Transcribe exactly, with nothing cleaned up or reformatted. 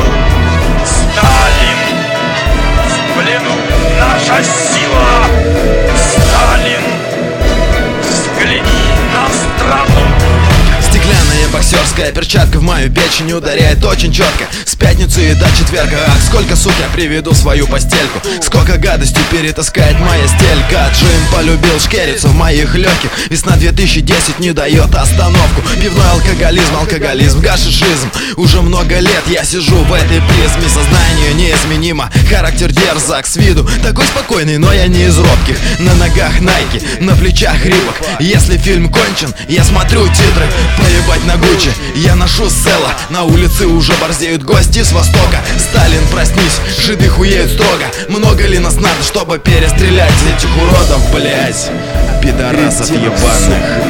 Сталин в плену, наша сила. Сталин, взгляни на страну. Стеклянная боксерская перчатка в мою печень ударяет очень четко. С пятницы и до четверга. Ах, сколько, сука, я приведу свою постельку. Сколько гадостью перетаскает моя стелька. Джим полюбил шкериться в моих легких. Весна две тысячи десять не дает остановку. Пивной алкоголизм, алкоголизм, гашишизм. Уже много лет я сижу в этой призме. Сознание неизменимо, характер дерзок с виду такой спокойный, но я не из робких. На ногах найки, на плечах рибок. Если фильм кончен, я смотрю титры. Поебать на Гуччи, я ношу Селла. На улице уже борзеют гости с востока. Сталин, проснись, жиды хуеют строго. Много ли нас надо, чтобы перестрелять этих уродов, блять, пидорасов ебаных?